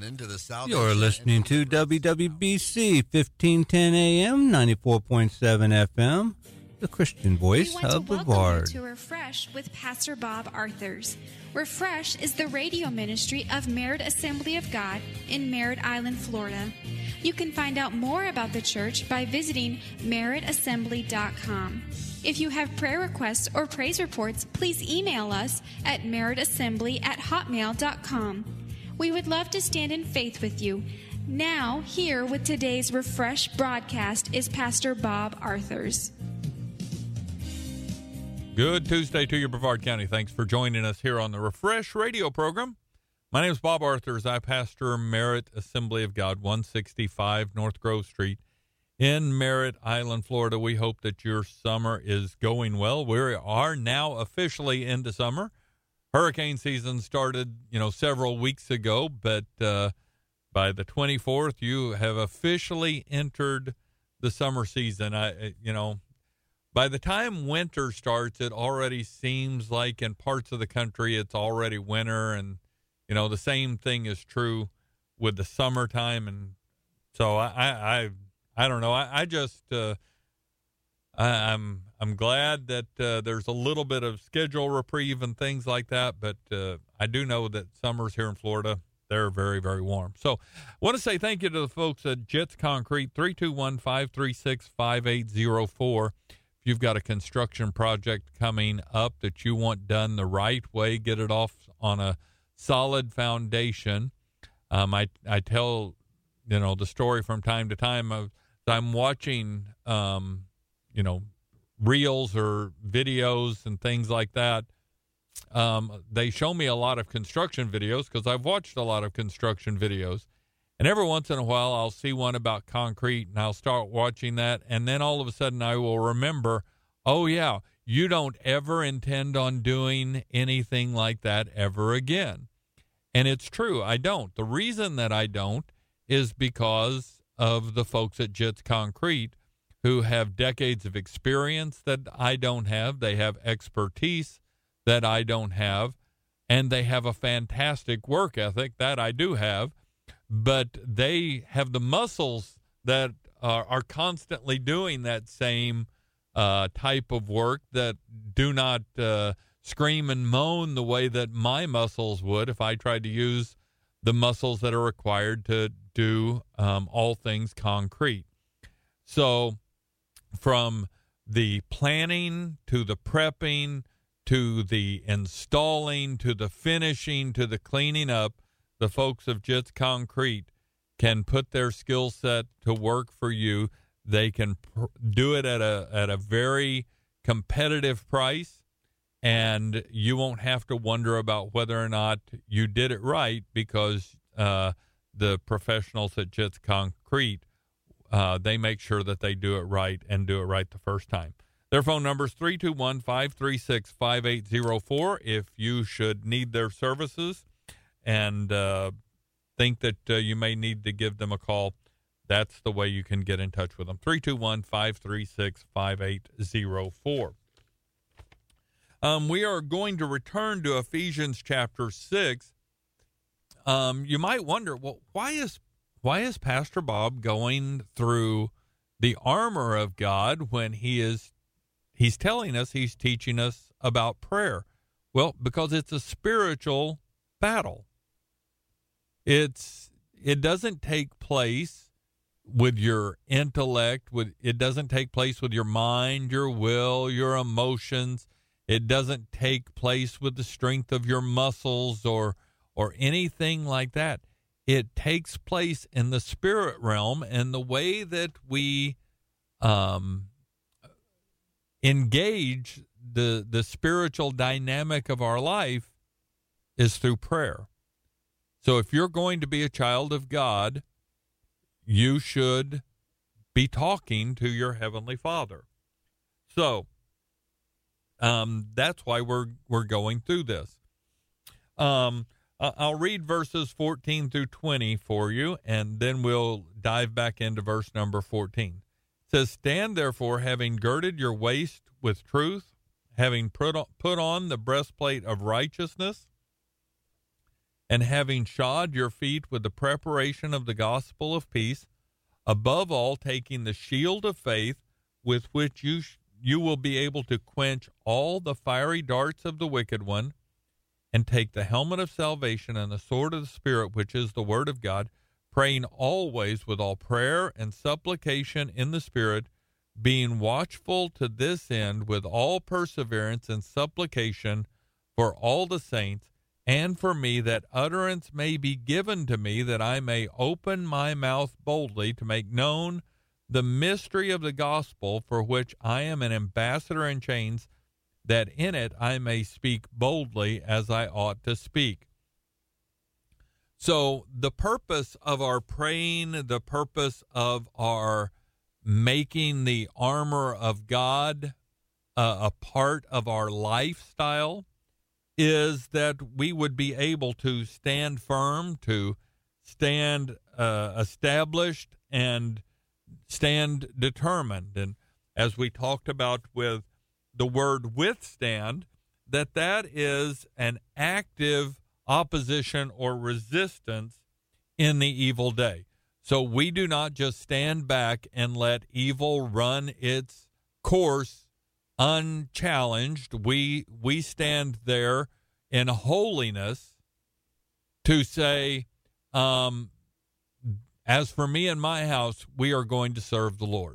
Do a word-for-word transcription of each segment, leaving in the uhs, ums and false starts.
listening to the South. You're listening to W W B C fifteen ten A M, ninety-four point seven F M, the Christian voice of Brevard. We want to welcome you to Refresh with Pastor Bob Arthurs. Refresh is the radio ministry of Merritt Assembly of God in Merritt Island, Florida. You can find out more about the church by visiting merritt assembly dot com. If you have prayer requests or praise reports, please email us at merritt assembly at hotmail dot com. We would love to stand in faith with you. Now, here with today's Refresh broadcast is Pastor Bob Arthurs. Good Tuesday to you, Brevard County. Thanks for joining us here on the Refresh radio program. My name is Bob Arthurs. I pastor Merritt Assembly of God, one sixty-five North Grove Street in Merritt Island, Florida. We hope that your summer is going well. We are now officially into summer. Hurricane season started, you know, several weeks ago, but uh, by the twenty-fourth, you have officially entered the summer season. I, you know, by the time winter starts, it already seems like in parts of the country it's already winter, and you know the same thing is true with the summertime. And so I, I, I don't know. I, I just. Uh, I, I'm I'm glad that uh, there's a little bit of schedule reprieve and things like that, but uh, I do know that summers here in Florida, they're very, very warm. So I want to say thank you to the folks at Jits Concrete, three two one, five three six, five eight zero four. If you've got a construction project coming up that you want done the right way, get it off on a solid foundation. Um, I, I tell, you know, the story from time to time of I'm watching um, you know, reels or videos and things like that. Um, they show me a lot of construction videos because I've watched a lot of construction videos. And every once in a while, I'll see one about concrete and I'll start watching that. And then all of a sudden I will remember, oh, yeah, you don't ever intend on doing anything like that ever again. And it's true. I don't. The reason that I don't is because of the folks at Jits Concrete, who have decades of experience that I don't have. They have expertise that I don't have, and they have a fantastic work ethic that I do have, but they have the muscles that are, are constantly doing that same uh, type of work that do not uh, scream and moan the way that my muscles would if I tried to use the muscles that are required to do um, all things concrete. So from the planning to the prepping to the installing to the finishing to the cleaning up, the folks of Jits Concrete can put their skill set to work for you. They can pr- do it at a at a very competitive price, and you won't have to wonder about whether or not you did it right because uh, the professionals at Jits Concrete, Uh, they make sure that they do it right and do it right the first time. Their phone number is three two one, five three six, five eight zero four if you should need their services and uh, think that uh, you may need to give them a call. That's the way you can get in touch with them, three two one, five three six, five eight zero four. Um, we are going to return to Ephesians chapter six. Um, you might wonder, well, why is Why is Pastor Bob going through the armor of God when he is he's telling us, he's teaching us about prayer? Well, because it's a spiritual battle. It's it doesn't take place with your intellect, with it doesn't take place with your mind, your will, your emotions. It doesn't take place with the strength of your muscles or or anything like that. It takes place in the spirit realm, and the way that we um, engage the the spiritual dynamic of our life is through prayer. So if you're going to be a child of God, you should be talking to your Heavenly Father. So um, that's why we're we're going through this. Um I'll read verses fourteen through twenty for you, and then we'll dive back into verse number fourteen. It says, "Stand therefore, having girded your waist with truth, having put on, put on the breastplate of righteousness, and having shod your feet with the preparation of the gospel of peace, above all, taking the shield of faith, with which you sh- you will be able to quench all the fiery darts of the wicked one, and take the helmet of salvation and the sword of the Spirit, which is the word of God, praying always with all prayer and supplication in the Spirit, being watchful to this end with all perseverance and supplication for all the saints, and for me, that utterance may be given to me, that I may open my mouth boldly to make known the mystery of the gospel, for which I am an ambassador in chains, that in it I may speak boldly as I ought to speak. So the purpose of our praying, the purpose of our making the armor of God uh, a part of our lifestyle is that we would be able to stand firm, to stand uh, established, and stand determined. And as we talked about with the word withstand, that that is an active opposition or resistance in the evil day. So we do not just stand back and let evil run its course unchallenged. We we stand there in holiness to say, um, as for me and my house, we are going to serve the Lord.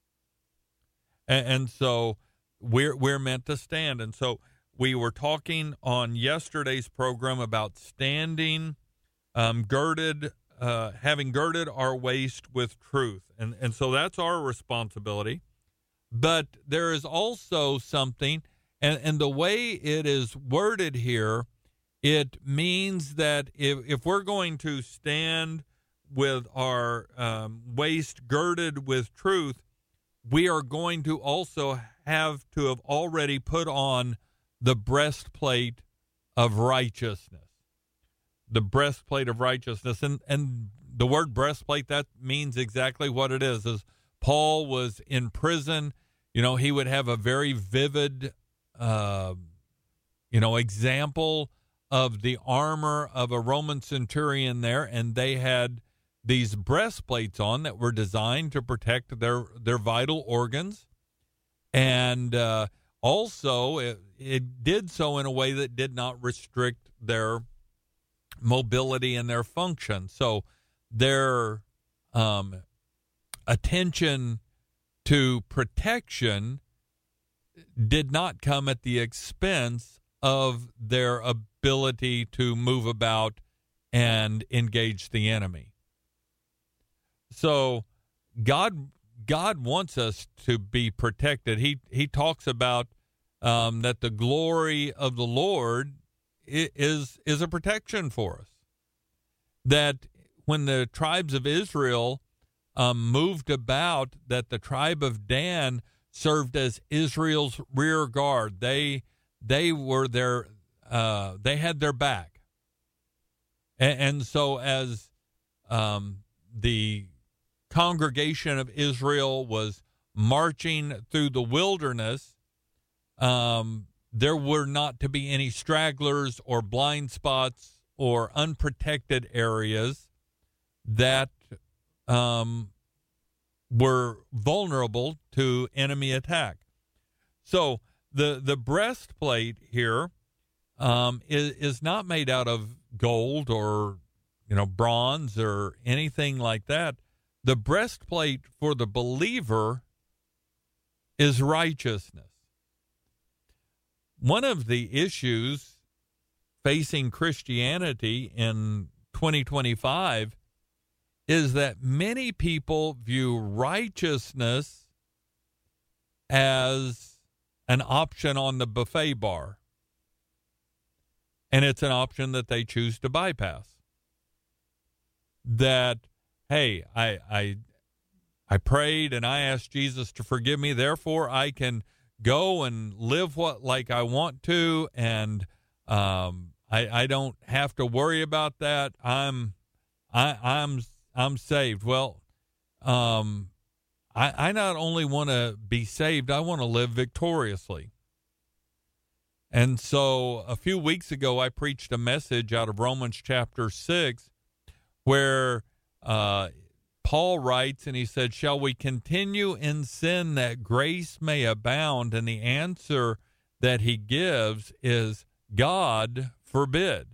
And, and so we're we're meant to stand. And so we were talking on yesterday's program about standing um, girded, uh, having girded our waist with truth. And, and so that's our responsibility. But there is also something, and, and the way it is worded here, it means that if, if we're going to stand with our um, waist girded with truth, we are going to also have to have already put on the breastplate of righteousness. The breastplate of righteousness. And, and the word breastplate, that means exactly what it is. As Paul was in prison, you know, he would have a very vivid, uh, you know, example of the armor of a Roman centurion there, and they had these breastplates on that were designed to protect their, their vital organs. And uh, also, it, it did so in a way that did not restrict their mobility and their function. So their um, attention to protection did not come at the expense of their ability to move about and engage the enemy. So God God wants us to be protected. He he talks about um, that the glory of the Lord is is a protection for us. That when the tribes of Israel um, moved about, that the tribe of Dan served as Israel's rear guard. They they were their uh, they had their back, and, and so as um, the congregation of Israel was marching through the wilderness, um, there were not to be any stragglers or blind spots or unprotected areas that um, were vulnerable to enemy attack. So the the breastplate here um, is is not made out of gold or you know bronze or anything like that. The breastplate for the believer is righteousness. One of the issues facing Christianity in twenty twenty-five is that many people view righteousness as an option on the buffet bar, and it's an option that they choose to bypass. That Hey, I, I I prayed and I asked Jesus to forgive me, therefore I can go and live what like I want to, and um, I I don't have to worry about that. I'm I I'm I'm saved. Well, um, I I not only want to be saved, I want to live victoriously. And so a few weeks ago, I preached a message out of Romans chapter six where uh, Paul writes, and he said, shall we continue in sin that grace may abound? And the answer that he gives is God forbid.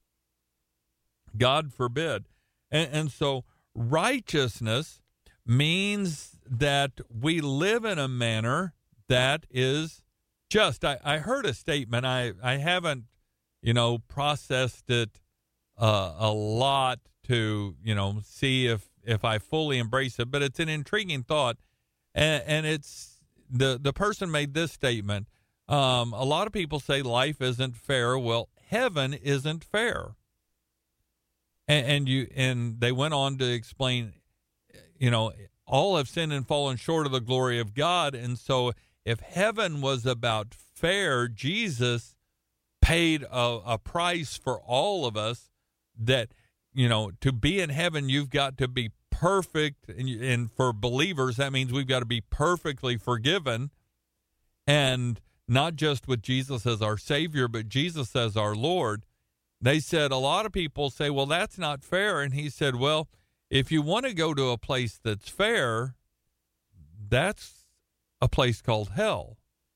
God forbid. And, and so righteousness means that we live in a manner that is just. I, I heard a statement. I, I haven't, you know, processed it uh, a lot to, you know, see if, if I fully embrace it, but it's an intriguing thought. And, and it's the, the person made this statement. Um, a lot of people say life isn't fair. Well, heaven isn't fair. And, and you, and they went on to explain, you know, all have sinned and fallen short of the glory of God. And so if heaven was about fair, Jesus paid a, a price for all of us that, you know, to be in heaven, you've got to be perfect. And, and for believers, that means we've got to be perfectly forgiven. And not just with Jesus as our Savior, but Jesus as our Lord. They said, a lot of people say, well, that's not fair. And he said, well, if you want to go to a place that's fair, that's a place called hell.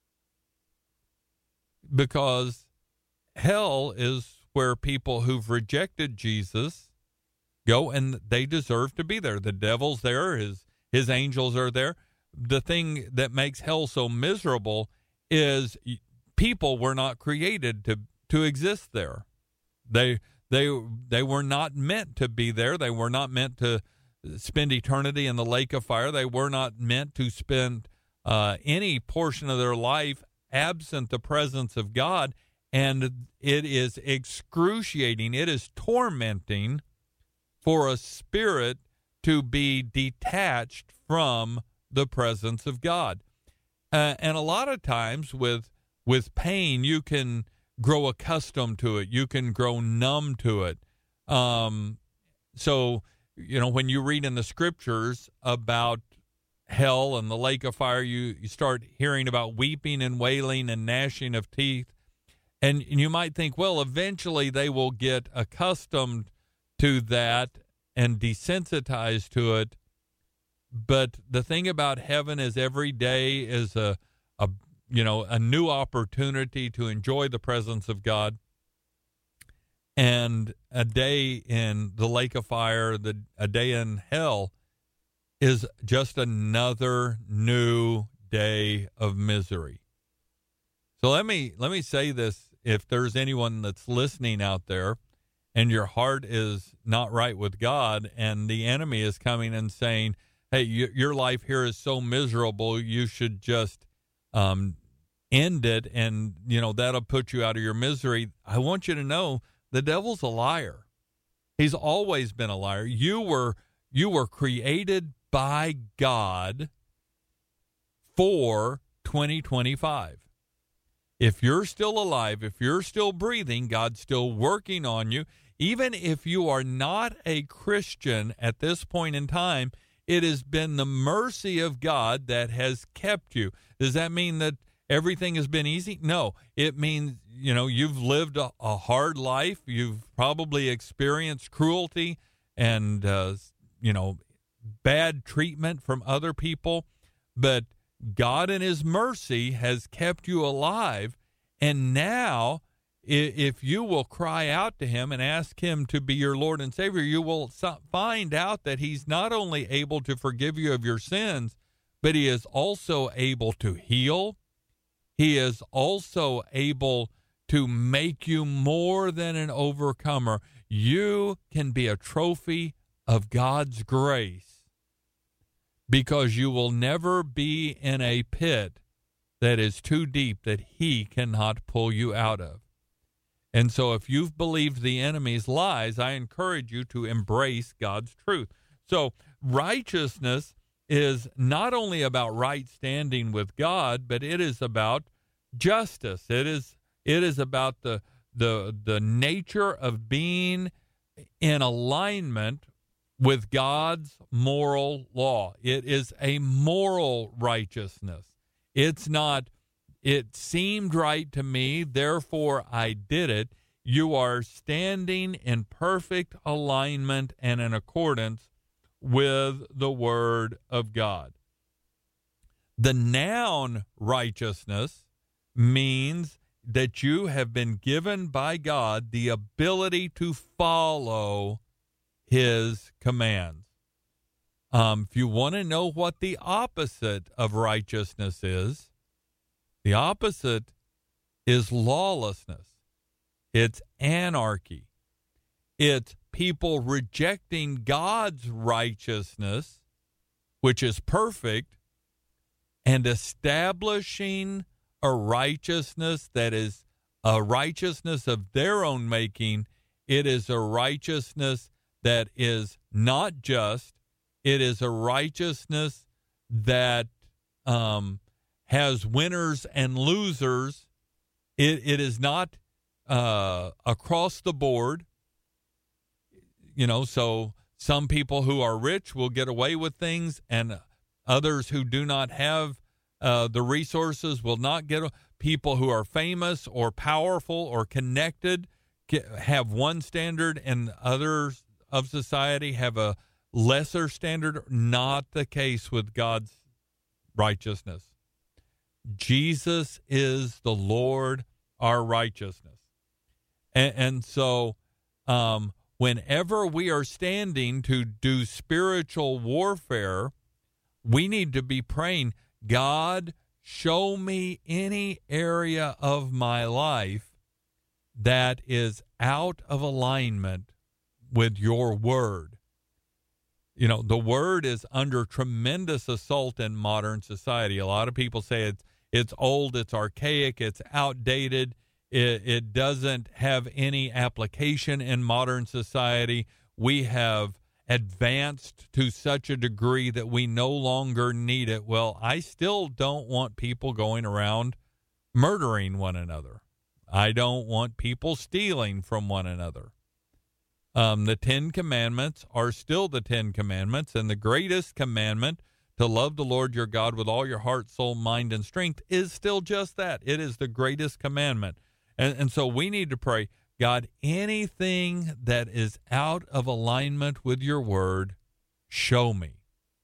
Because hell is where people who've rejected Jesus go, and they deserve to be there. The devil's there. His, his angels are there. The thing that makes hell so miserable is people were not created to, to exist there. They they they were not meant to be there. They were not meant to spend eternity in the lake of fire. They were not meant to spend uh, any portion of their life absent the presence of God. And it is excruciating. It is tormenting for a spirit to be detached from the presence of God. Uh, and a lot of times with with pain, you can grow accustomed to it. You can grow numb to it. Um, so, you know, when you read in the scriptures about hell and the lake of fire, you, you start hearing about weeping and wailing and gnashing of teeth. And, and you might think, well, eventually they will get accustomed to that and desensitized to it. But the thing about heaven is every day is a, a you know, a new opportunity to enjoy the presence of God. And a day in the lake of fire, the a day in hell is just another new day of misery. So let me let me say this, if there's anyone that's listening out there and your heart is not right with God and the enemy is coming and saying, hey, you, your life here is so miserable, you should just Um, end it, and, you know, that'll put you out of your misery. I want you to know the devil's a liar. He's always been a liar. You were, you were created by God for twenty twenty-five. If you're still alive, if you're still breathing, God's still working on you. Even if you are not a Christian at this point in time, it has been the mercy of God that has kept you. Does that mean that everything has been easy? No. It means, you know, you've lived a, a hard life. You've probably experienced cruelty and, uh, you know, bad treatment from other people. But God in his mercy has kept you alive. And now, if you will cry out to him and ask him to be your Lord and Savior, you will find out that he's not only able to forgive you of your sins, but he is also able to heal. He is also able to make you more than an overcomer. You can be a trophy of God's grace because you will never be in a pit that is too deep that he cannot pull you out of. And so if you've believed the enemy's lies, I encourage you to embrace God's truth. So righteousness is not only about right standing with God, but it is about justice. It is it is about the the the nature of being in alignment with God's moral law. It is a moral righteousness. It's not it seemed right to me, therefore I did it. You are standing in perfect alignment and in accordance with the Word of God. The noun righteousness means that you have been given by God the ability to follow His commands. Um, if you want to know what the opposite of righteousness is, the opposite is lawlessness. It's anarchy. It's people rejecting God's righteousness, which is perfect, and establishing a righteousness that is a righteousness of their own making. It is a righteousness that is not just. It is a righteousness that um, has winners and losers. It, it is not uh, across the board. You know, so some people who are rich will get away with things, and others who do not have uh, the resources will not get. People who are famous or powerful or connected get, have one standard, and others of society have a lesser standard. Not the case with God's righteousness. Jesus is the Lord, our righteousness. And, and so um, whenever we are standing to do spiritual warfare, we need to be praying, God, show me any area of my life that is out of alignment with your word. You know, the word is under tremendous assault in modern society. A lot of people say it's it's old, it's archaic, it's outdated. It, it doesn't have any application in modern society. We have advanced to such a degree that we no longer need it. Well, I still don't want people going around murdering one another. I don't want people stealing from one another. Um, the Ten Commandments are still the Ten Commandments, and the greatest commandment, to love the Lord your God with all your heart, soul, mind, and strength, is still just that. It is the greatest commandment. And, and so we need to pray, God, anything that is out of alignment with your word, show me.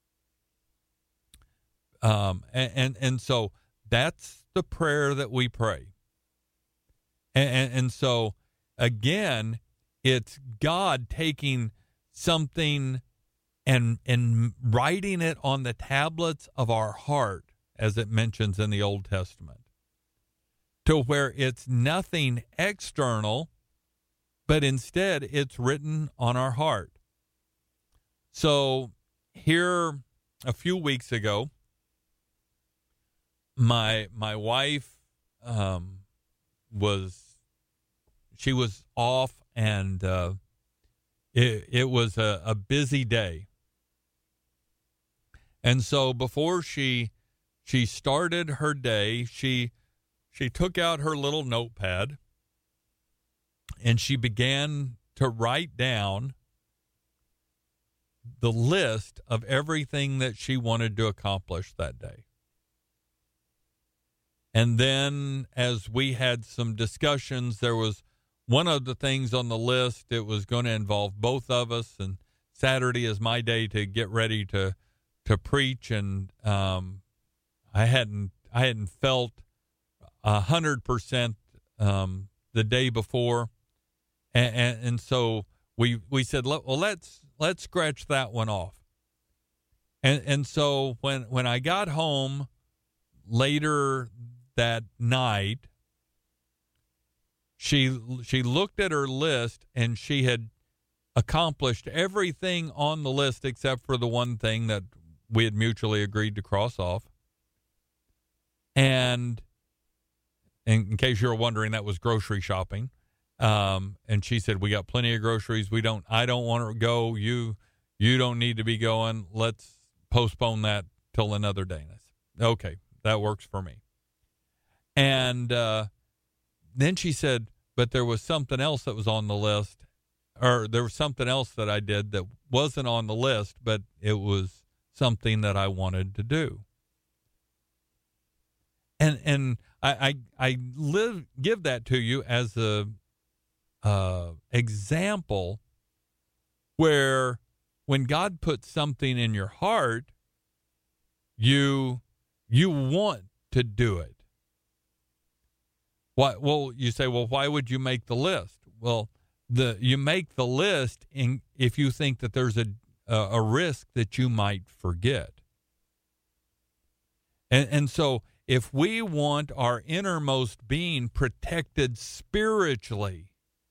Um, and, and, and so that's the prayer that we pray. And, and, and so, again, it's God taking something and and writing it on the tablets of our heart, as it mentions in the Old Testament, to where it's nothing external, but instead it's written on our heart. So here a few weeks ago, my my wife um, was she was off. And uh, it, it was a, a busy day. And so before she she started her day, she she took out her little notepad and she began to write down the list of everything that she wanted to accomplish that day. And then as we had some discussions, there was one of the things on the list, it was going to involve both of us, and Saturday is my day to get ready to to preach, and um, I hadn't I hadn't felt a hundred percent um, the day before, and, and, and so we we said, well, let's let's scratch that one off, and and so when when I got home later that night, She she looked at her list, and she had accomplished everything on the list except for the one thing that we had mutually agreed to cross off. And in, in case you're wondering, that was grocery shopping. Um, and she said, "We got plenty of groceries. We don't. I don't want to go. You you don't need to be going. Let's postpone that till another day." And I said, "Okay, that works for me." And uh, then she said, but there was something else that was on the list, or there was something else that I did that wasn't on the list, but it was something that I wanted to do. And and I I, I live give that to you as a uh, example where when God puts something in your heart, you you want to do it. Why? Well, you say, well, why would you make the list? Well, the you make the list in, if you think that there's a a, a risk that you might forget. And and so if we want our innermost being protected spiritually,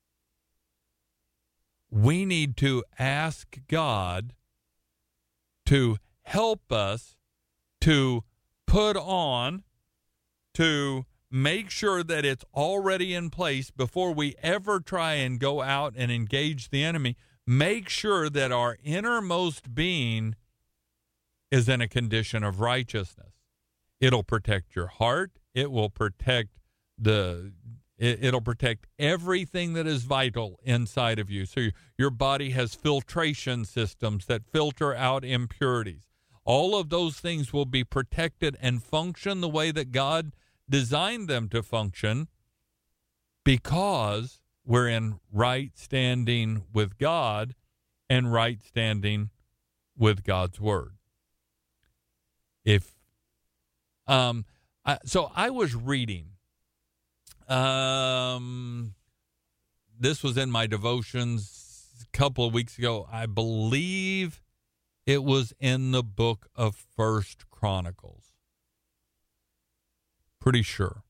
we need to ask God to help us to put on, to make sure that it's already in place before we ever try and go out and engage the enemy. Make sure that our innermost being is in a condition of righteousness. It'll protect your heart. It will protect the, it, it'll protect everything that is vital inside of you. So your, your body has filtration systems that filter out impurities. All of those things will be protected and function the way that God designed them to function, because we're in right standing with God and right standing with God's Word. If um, I, so, I was reading. Um, this was in my devotions a couple of weeks ago. I believe it was in the book of First Chronicles. Pretty sure.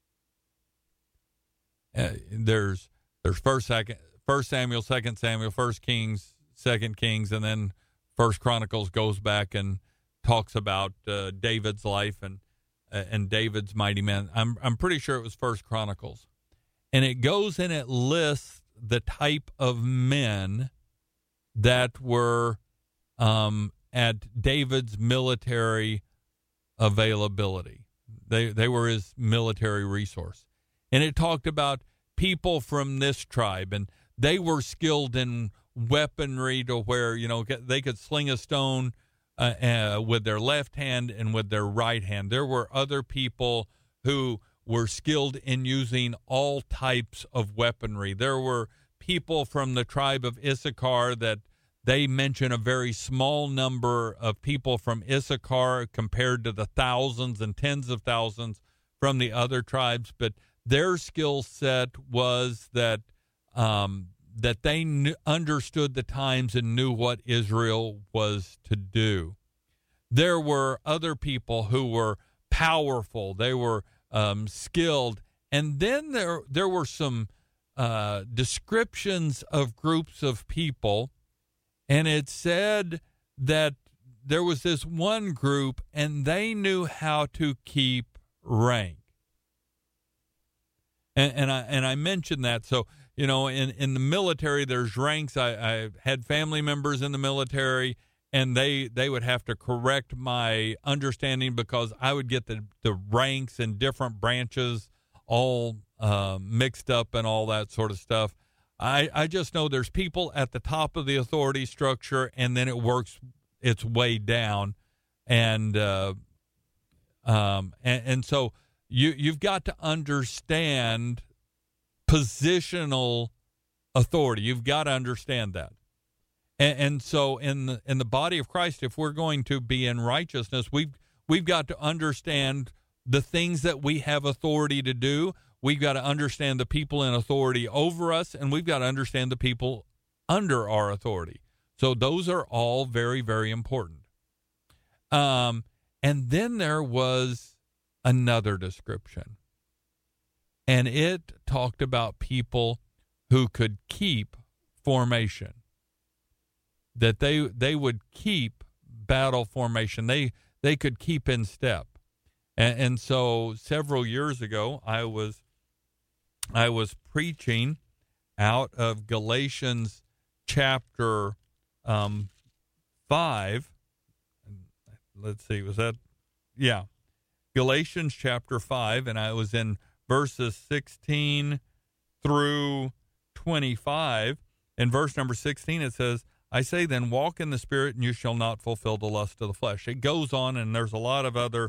Uh, there's there's first second First Samuel, Second Samuel, First Kings, Second Kings, and then First Chronicles goes back and talks about uh, David's life and uh, and David's mighty men. I'm I'm pretty sure it was First Chronicles, and it goes and it lists the type of men that were um, at David's military availability. They they were his military resource. And it talked about people from this tribe, and they were skilled in weaponry to where, you know, they could sling a stone uh, uh, with their left hand and with their right hand. There were other people who were skilled in using all types of weaponry. There were people from the tribe of Issachar that they mention a very small number of people from Issachar compared to the thousands and tens of thousands from the other tribes. But their skill set was that um, that they knew, understood the times and knew what Israel was to do. There were other people who were powerful. They were um, skilled. And then there, there were some uh, descriptions of groups of people. And it said that there was this one group, and they knew how to keep rank. And, and I and I mentioned that. So, you know, in, in the military, there's ranks. I, I had family members in the military, and they, they would have to correct my understanding because I would get the, the ranks and different branches all uh, mixed up and all that sort of stuff. I, I just know there's people at the top of the authority structure, and then it works its way down. And uh, um, and, and so you, you've got to understand positional authority. You've got to understand that. And, and so in the, in the body of Christ, if we're going to be in righteousness, we've, we've got to understand the things that we have authority to do. We've got to understand the people in authority over us, and we've got to understand the people under our authority. So those are all very, very important. Um, and then there was another description, and it talked about people who could keep formation, that they they would keep battle formation. They they could keep in step. And, and so several years ago, I was I was preaching out of Galatians chapter um, five. Let's see, was that? Yeah. Galatians chapter five, and I was in verses sixteen through twenty-five. In verse number sixteen, it says, I say then, walk in the Spirit, and you shall not fulfill the lust of the flesh. It goes on, and there's a lot of other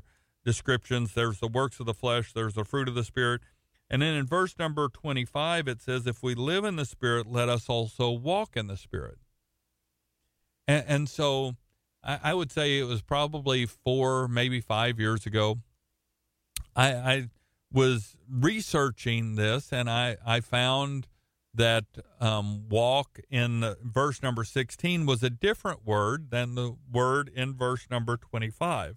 descriptions. There's the works of the flesh, there's the fruit of the Spirit. And then in verse number twenty-five, it says, if we live in the Spirit, let us also walk in the Spirit. And, and so I, I would say it was probably four, maybe five years ago. I, I was researching this, and I, I found that um, walk in the, verse number sixteen was a different word than the word in verse number twenty-five.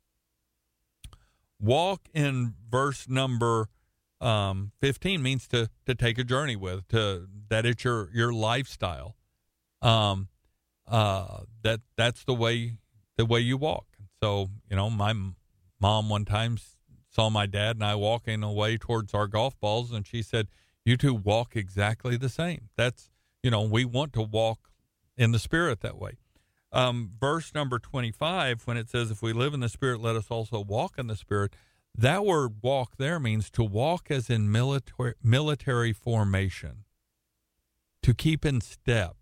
Walk in verse number um, fifteen means to to take a journey with, to that it's your your lifestyle. Um, uh, that that's the way the way you walk. So you know, my mom one time saw my dad and I walking away towards our golf balls, and she said, "You two walk exactly the same." That's, you know, we want to walk in the Spirit that way. Um, verse number twenty-five, when it says, if we live in the Spirit, let us also walk in the Spirit. That word walk there means to walk as in military, military formation, to keep in step.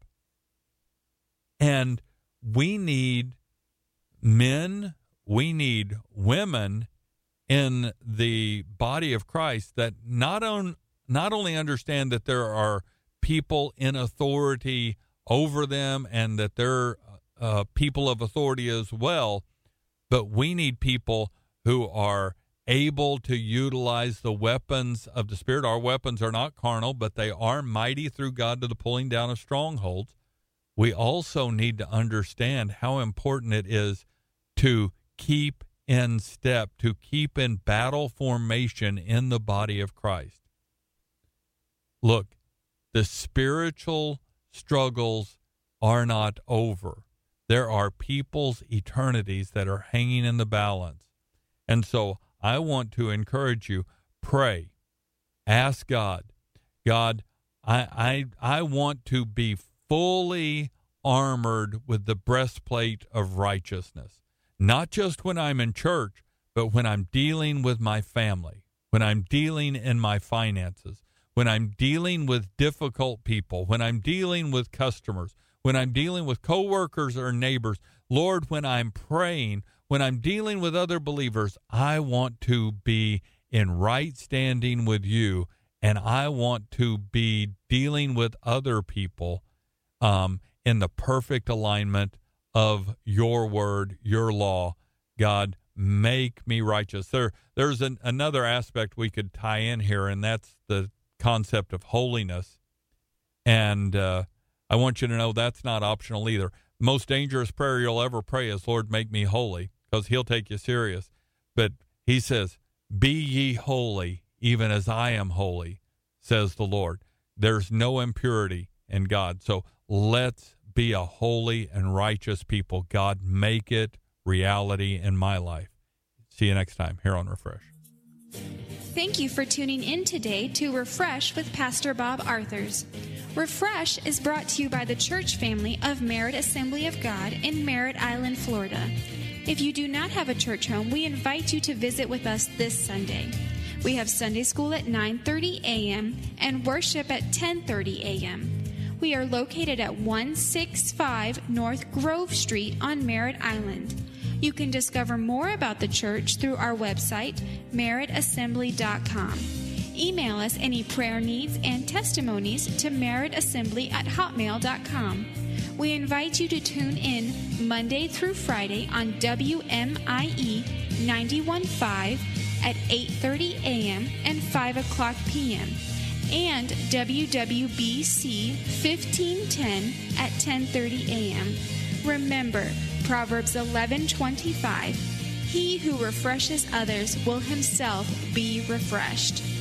And we need men, we need women in the body of Christ that not on, not only understand that there are people in authority over them and that they're uh, people of authority as well, but we need people who are able to utilize the weapons of the Spirit. Our weapons are not carnal, but they are mighty through God to the pulling down of strongholds. We also need to understand how important it is to keep in step, to keep in battle formation in the body of Christ. Look, the spiritual struggles are not over. There are people's eternities that are hanging in the balance. And so I want to encourage you, pray, ask God, God, I, I, I want to be fully armored with the breastplate of righteousness, not just when I'm in church, but when I'm dealing with my family, when I'm dealing in my finances, when I'm dealing with difficult people, when I'm dealing with customers, when I'm dealing with coworkers or neighbors. Lord, when I'm praying, when I'm dealing with other believers, I want to be in right standing with you, and I want to be dealing with other people um, in the perfect alignment of your word, your law. God, make me righteous. There, there's an, another aspect we could tie in here, and that's the concept of holiness. And uh, I want you to know that's not optional either. Most dangerous prayer you'll ever pray is, Lord, make me holy, because he'll take you serious. But he says, be ye holy, even as I am holy, says the Lord. There's no impurity in God. So let's be a holy and righteous people. God, make it reality in my life. See you next time here on Refresh. Thank you for tuning in today to Refresh with Pastor Bob Arthurs. Refresh is brought to you by the church family of Merritt Assembly of God in Merritt Island, Florida. If you do not have a church home, we invite you to visit with us this Sunday. We have Sunday school at nine thirty a.m. and worship at ten thirty a.m. We are located at one sixty-five North Grove Street on Merritt Island. You can discover more about the church through our website, merritt assembly dot com. Email us any prayer needs and testimonies to merrittassembly at hotmail dot com. We invite you to tune in Monday through Friday on W M I E ninety-one point five at eight thirty a.m. and five o'clock p.m. and W W B C fifteen ten at ten thirty a.m. Remember, Proverbs eleven twenty-five, he who refreshes others will himself be refreshed.